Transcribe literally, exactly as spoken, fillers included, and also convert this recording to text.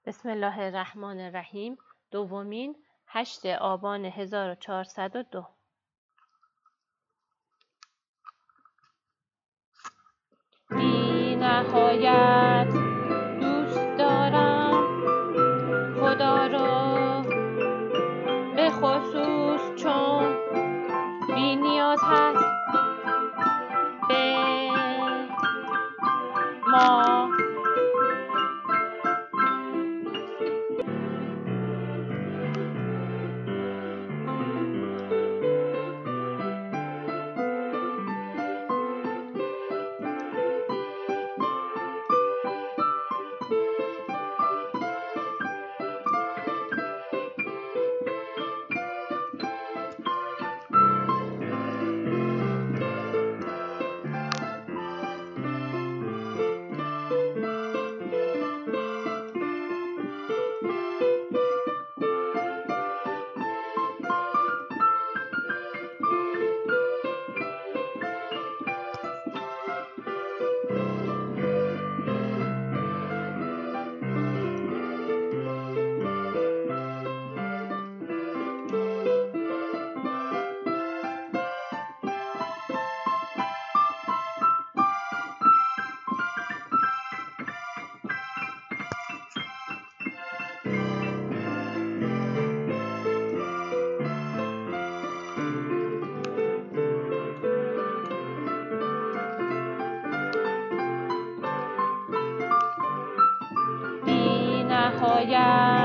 بسم الله الرحمن الرحیم. دومین هشت آبان هزار و چهارصد و دو. بی نهایت دوست دارم خدا رو، به خصوص چون بی نیاز هست به ما. بی نهایت